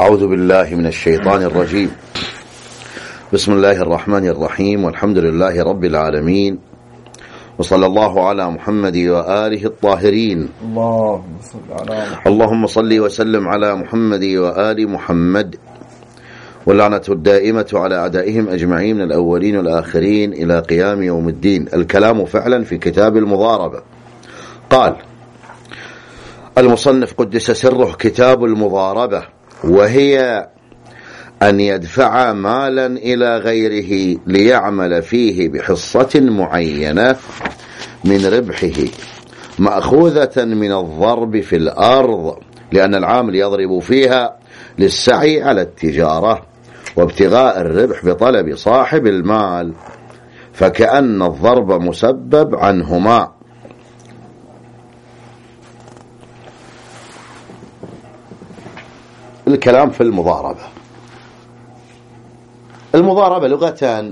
أعوذ بالله من الشيطان الرجيم. بسم الله الرحمن الرحيم، والحمد لله رب العالمين، وصلى الله على محمد وآله الطاهرين. اللهم صل وسلم على محمد وآل محمد، واللعنة الدائمة على أعدائهم أجمعين من الأولين والآخرين إلى قيام يوم الدين. الكلام فعلا في كتاب المضاربة. قال المصنف قدس سره: كتاب المضاربة، وهي أن يدفع مالا إلى غيره ليعمل فيه بحصة معينة من ربحه، مأخوذة من الضرب في الأرض، لأن العامل يضرب فيها للسعي على التجارة وابتغاء الربح بطلب صاحب المال، فكأن الضرب مسبب عنهما. الكلام في المضاربة. المضاربة لغة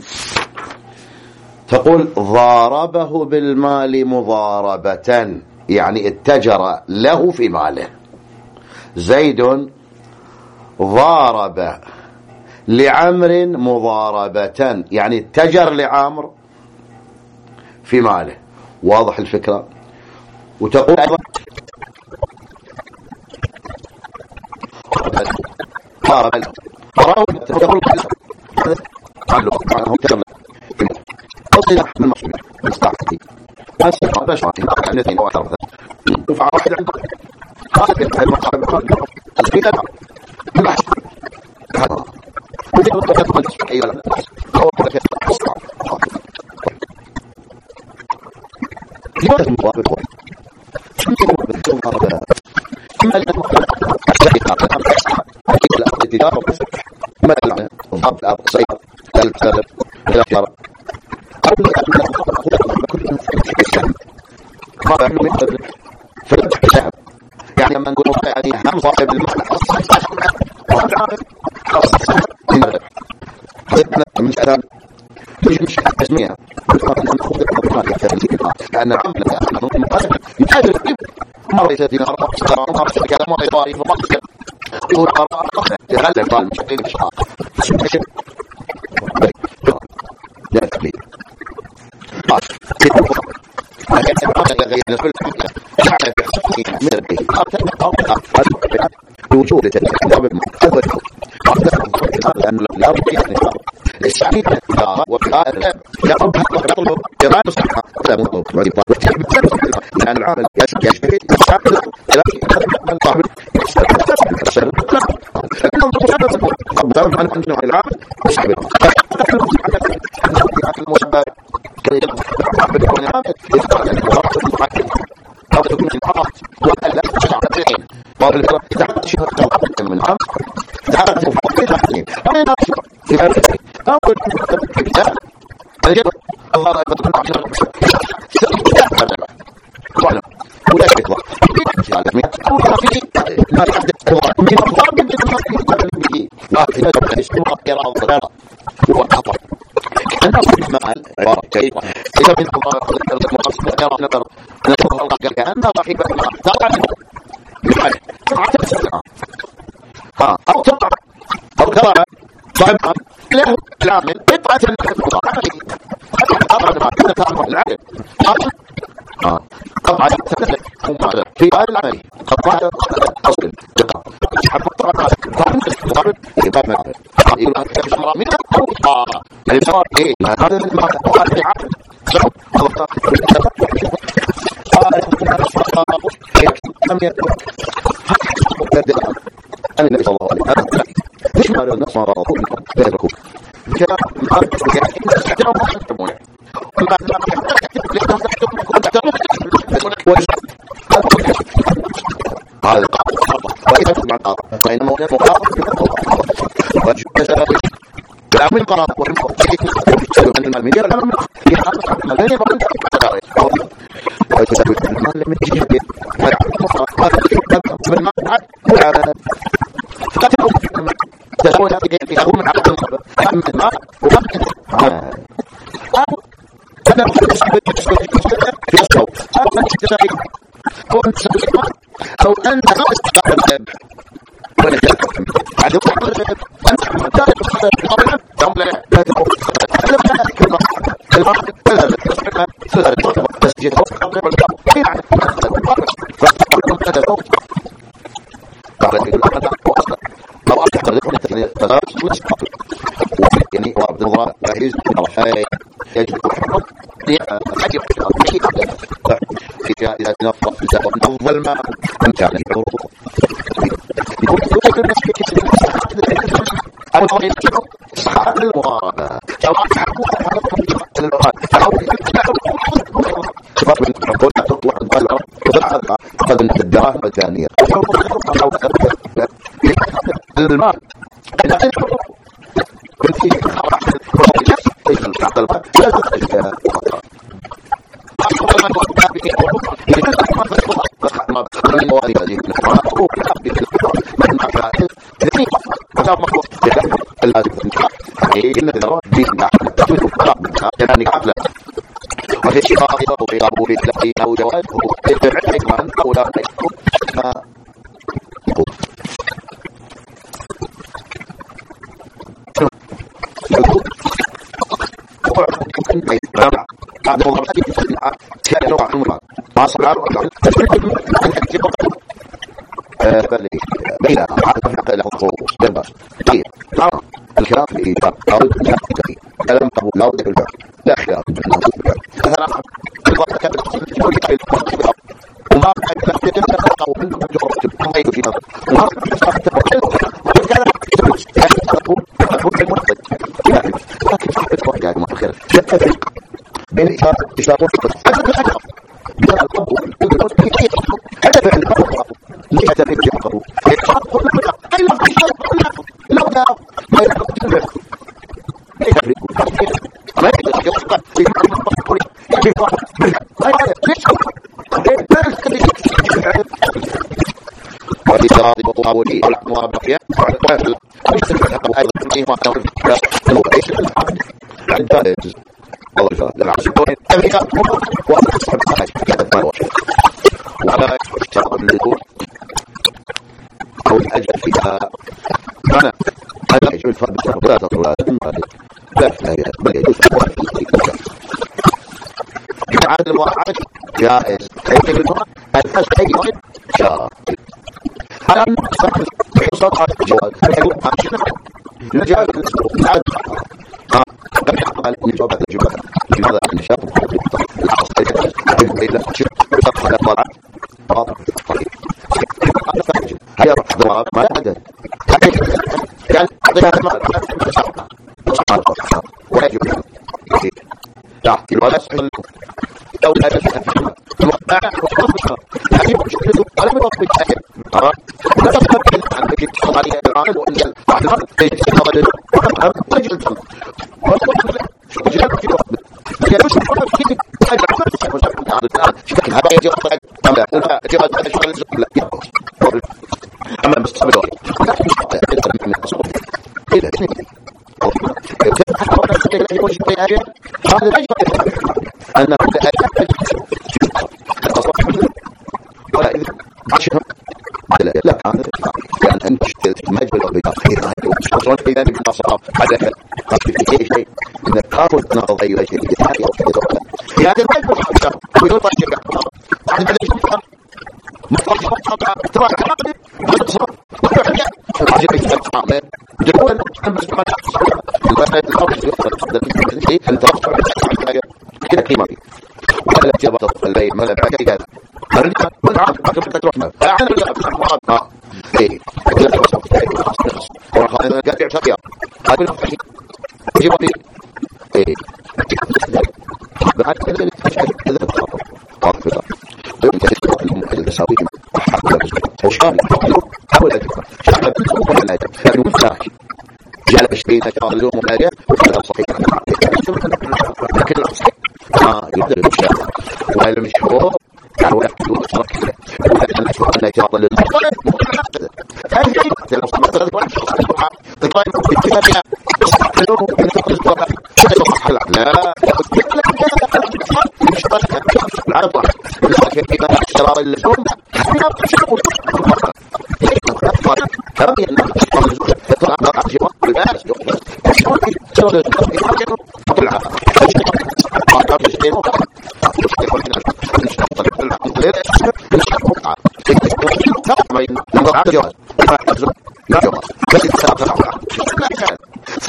تقول ضاربه بالمال مضاربة، يعني اتجر له في ماله. زيد ضارب لعمر مضاربة، يعني اتجر لعمر في ماله. واضح الفكرة؟ وتقول يعني لما نقول هم صاحب المال مش اسميها لأن العمل يحاول مرة يسافر مرة يطاري يقول يغلق طال مشكلين الشعار لا تقليل الوجود لأن لا بد السعيد وكان يطلب إرادة الصحة لا مطلوب لأن العامل يشهد في هذا العمل قطعت أصل أو أنت يعني ضابط النظام جاهز يجب في جائزة نفض الماء كان الدراهم الثانية الماء وفي شقاق وغيره في تلقي أو جواز حكما أو لا الكلام في إيجاب أو كلام قبول لا بد بالبعض لا خلاف مثلا وما بين إشارة جائز كيف يكون الفاس أي شرط هذا صوت الجواز نجاز العد قال نجاز الجواز لماذا النشاط إلا على طلع واضح هي ضرب ما عدد يعني ويجب تحت الولاء أو لا يجب أنه لا هذا يعني أنت مجبل بتأخير أصلاً إذا من الصلاة هذا شيء إن الكافر نقض أي شيء يعني المجبل بدون شيء هذا ليش ترى عجيب الكلام جدول بس ما كده قيمة ولا تبطل البيت ما بعد كده هل والعام عقب تروحنا انا ايه وراح قاعد يعتقد اقول يجيب لي ايه بعد كده قافله انت تسوي وشان حاول شغل ولا يعني مفتاح جلب شيء تقالوا مراجع وهذا صحيح لكن الصحيح يقدر المشاهد وهذا المشهور هو يحدث شرط المشهور أن يتعطل هذا الشيء لو صمت هذا الواحد تقايم باتفاقها لا العرض لكن إذا شراب اللحوم كم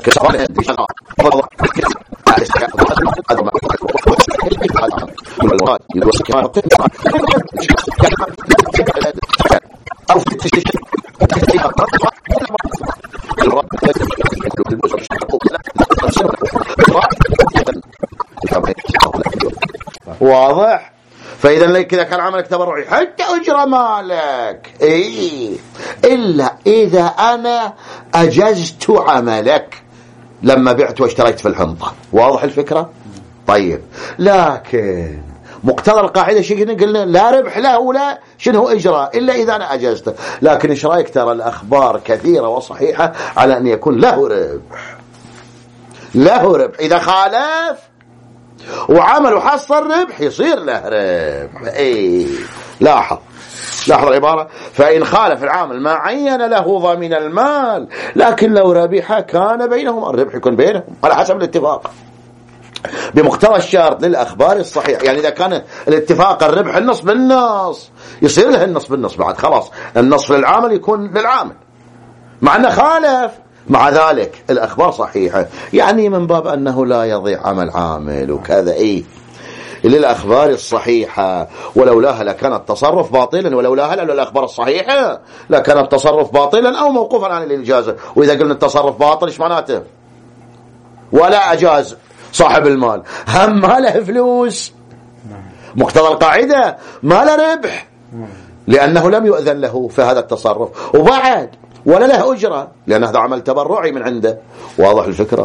واضح؟ فإذا كذا كان عملك تبرعي حتى أجرى مالك إلا إذا أنا أجزت عملك لما بعت واشتريت في الحنطة. واضح الفكرة؟ طيب، لكن مقتضى القاعدة شيء قلنا لا ربح له ولا شنو إجراء إلا إذا أنا أجزته. لكن إيش رأيك؟ ترى الأخبار كثيرة وصحيحة على أن يكون له ربح. له ربح إذا خالف وعمل وحصل ربح يصير له ربح. لاحظ العبارة. فإن خالف العامل ما عين له ضامن المال لكن لو ربح كان بينهم، الربح يكون بينهم على حسب الاتفاق بمقتضى الشرط للأخبار الصحيح. يعني إذا كان الاتفاق الربح النص بالنص يصير له النص بالنص، بعد خلاص النصف للعامل يكون للعامل مع أنه خالف، مع ذلك الأخبار صحيحة. يعني من باب أنه لا يضيع عمل عامل وكذا. للأخبار الصحيحة، ولولاها لكان التصرف باطلا، ولولاها الأخبار الصحيحة لكان التصرف باطلا أو موقوفا عن الإجازة. وإذا قلنا التصرف باطل إيش معناته؟ ولا أجاز صاحب المال، هم ما له فلوس، مقتضى القاعدة ما له ربح لأنه لم يؤذن له في هذا التصرف، وبعد ولا له أجرة لأن هذا عمل تبرعي من عنده. واضح الفكرة؟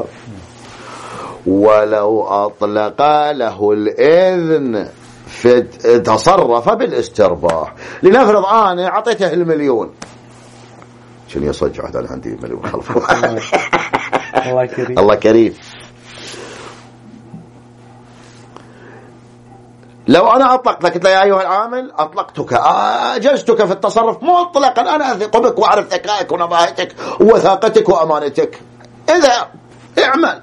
ولو أطلق له الإذن تصرف بالاسترباح. لنفرض أنا أعطيته 1,000,000 شنو يصجع هذا؟ أنا عندي 1,000,000 خلفه. الله كريم. الله كريم. لو أنا أطلقتك قلت يا أيها العامل أطلقتك أجزتك في التصرف مطلقا، أنا أثق بك وأعرف ذكائك ونباهتك ووثاقتك وأمانتك، إذا اعمل.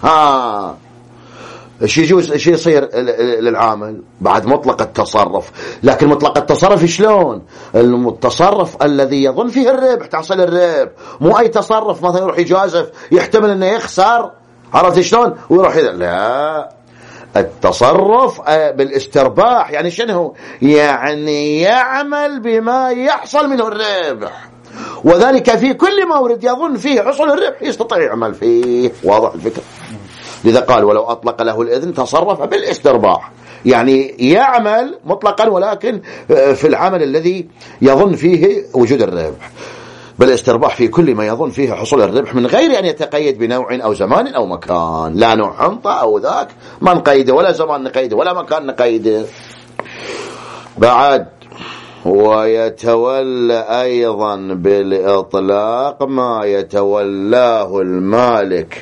ايش يجوز ايش يصير للعامل بعد مطلق التصرف؟ لكن مطلق التصرف شلون؟ التصرف الذي يظن فيه الربح، تحصل الربح، مو اي تصرف مثلا يروح يجازف يحتمل انه يخسر، عرفت شلون؟ ويروح لا، التصرف بالاسترباح يعني شنو؟ يعني يعمل بما يحصل منه الربح، وذلك في كل مورد يظن فيه حصول الربح يستطيع يعمل فيه. واضح الفكرة؟ لذا قال ولو أطلق له الإذن تصرف بالاسترباح، يعني يعمل مطلقا ولكن في العمل الذي يظن فيه وجود الربح، بالاسترباح في كل ما يظن فيه حصول الربح من غير أن يتقيد بنوع أو زمان أو مكان. لا نوع حنطة أو ذاك ما نقيده، ولا زمان نقيده، ولا مكان نقيده. بعد ويتولى أيضا بالإطلاق ما يتولاه المالك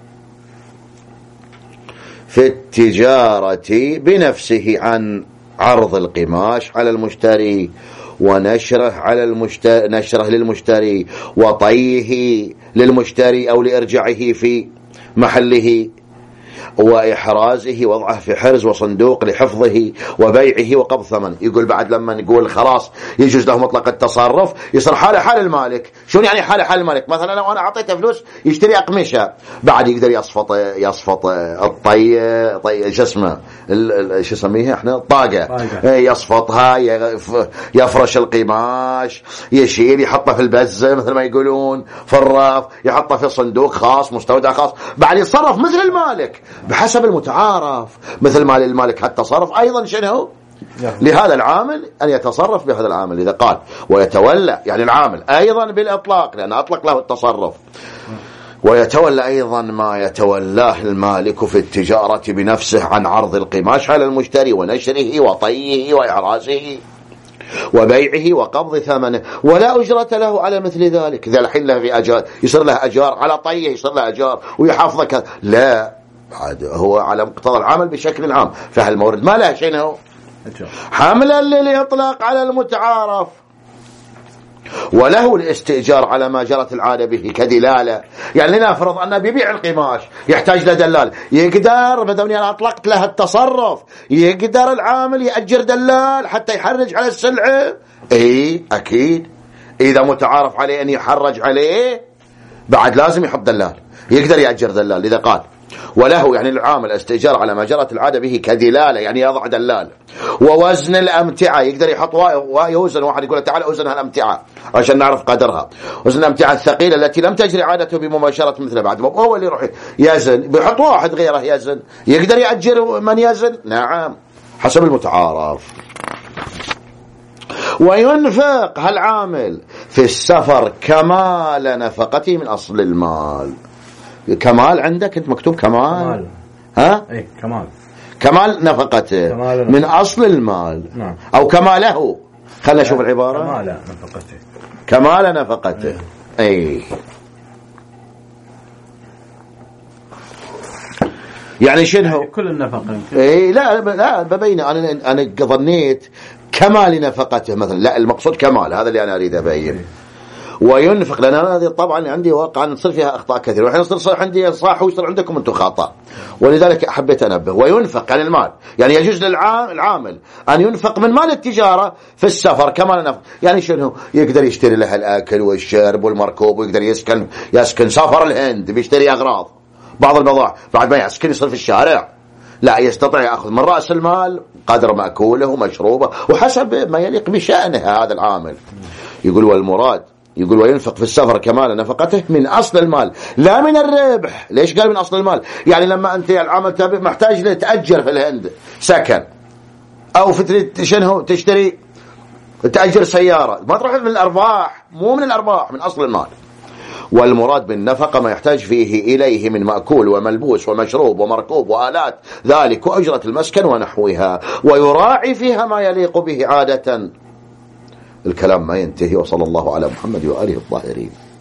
في التجارة بنفسه عن عرض القماش على المشتري ونشره على نشره للمشتري وطيه للمشتري أو لإرجاعه في محله وإحرازه وضعه في حرز وصندوق لحفظه وبيعه وقبض ثمن. يقول بعد لما نقول خلاص يجوز له مطلق التصرف يصير حاله حال المالك. شون يعني حاله حال المالك؟ مثلا لو أنا أعطيته فلوس يشتري أقمشة، بعد يقدر يصفط الطي شو اسمه شو اسميها احنا الطاقة، يصفطها، يفرش القماش، يشيل يحطه في البزة مثل ما يقولون في الرف، يحطه في صندوق خاص مستودع خاص، بعد يتصرف مثل المالك بحسب المتعارف، مثل ما للمالك هالتصرف أيضا شنو لهذا العامل أن يتصرف بهذا العامل. إذا قال ويتولى يعني العامل أيضا بالإطلاق لأن أطلق له التصرف، ويتولى أيضا ما يتولاه المالك في التجارة بنفسه عن عرض القماش على المشتري ونشره وطيه وإحرازه وبيعه وقبض ثمنه، ولا أجرة له على مثل ذلك. إذا الحين له في أجار يصير له أجار، على طيه يصير له أجار ويحافظك، لا، هو على مقتضى العمل بشكل عام. فهالمورد ما له شنو حملا للإطلاق على المتعارف، وله الاستئجار على ما جرت العادة به كدلالة. يعني لنفرض أنه بيبيع القماش يحتاج لدلال، يقدر بدون أن أطلقت له التصرف يقدر العامل يأجر دلال حتى يحرج على السلعة. أكيد إذا متعارف عليه أن يحرج عليه بعد لازم يحط دلال. يقدر يأجر دلال. إذا قال وله يعني العامل استئجار على ما جرت العادة به كدلالة يعني يضع دلال. ووزن الأمتعة يقدر يحط يوزن واحد يقول تعال أوزن هالأمتعة عشان نعرف قدرها. وزن الأمتعة الثقيلة التي لم تجري عادته بمباشرة مثل بعد هو اللي يروح يزن بيحط واحد غيره يزن. يقدر يأجر من يزن؟ نعم حسب المتعارف. وينفق هالعامل في السفر كمال نفقته من أصل المال. كمال عندك انت مكتوب كمال ها اي كمال نفقته من اصل المال. نعم. او كماله. خلنا نشوف العباره. كمال نفقته اي يعني شنو كل النفقه اي لا ببين انا ظنيت كمال نفقته مثلا. لا المقصود كمال هذا اللي انا اريد ابين. وينفق لأن هذه طبعا عندي واقعا نصير فيها أخطاء كثيرة وحين يصير عندي صح ويصير عندكم أنتم خطأ ولذلك حبيت أنبه. وينفق عن المال يعني يجوز للعامل أن ينفق من مال التجارة في السفر كما نفق. يعني شنو يقدر يشتري له الأكل والشرب والمركوب ويقدر يسكن سفر الهند بيشتري أغراض بعض البضائع بعد ما يسكن يصير في الشارع. لا يستطيع يأخذ من رأس المال قدر مأكوله ومشروبه وحسب ما يليق بشأنه هذا العامل. يقول والمراد يقول وينفق في السفر كمال نفقته من أصل المال لا من الربح. ليش قال من أصل المال؟ يعني لما أنت العمل محتاج تأجر في الهند سكن أو فترة شنو تشتري تأجر سيارة ما تروح من الأرباح مو من الأرباح من أصل المال. والمراد بالنفقة ما يحتاج فيه إليه من مأكول وملبوس ومشروب ومركوب وآلات ذلك وأجرة المسكن ونحوها ويراعي فيها ما يليق به عادة. الكلام ما ينتهي. وصلى الله على محمد وآله الطاهرين.